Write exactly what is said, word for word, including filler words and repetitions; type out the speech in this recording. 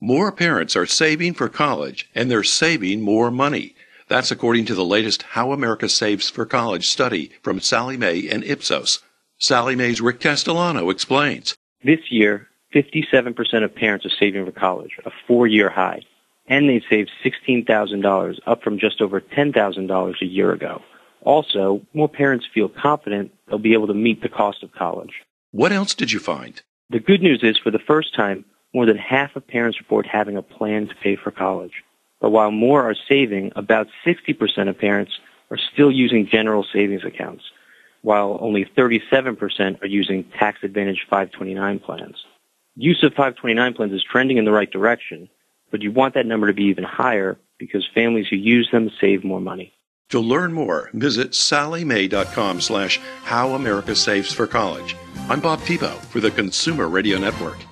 More parents are saving for college, and they're saving more money. That's according to the latest How America Saves for College study from Sallie Mae and Ipsos. Sallie Mae's Rick Castellano explains. This year, fifty-seven percent of parents are saving for college, a four-year high, and they've saved sixteen thousand dollars, up from just over ten thousand dollars a year ago. Also, more parents feel confident they'll be able to meet the cost of college. What else did you find? The good news is, for the first time, more than half of parents report having a plan to pay for college. But while more are saving, about sixty percent of parents are still using general savings accounts, while only thirty-seven percent are using tax-advantaged five twenty-nine plans. Use of five twenty-nine plans is trending in the right direction, but you want that number to be even higher because families who use them save more money. To learn more, visit salliemae.com slash How America Saves for College. I'm Bob Pebo for the Consumer Radio Network.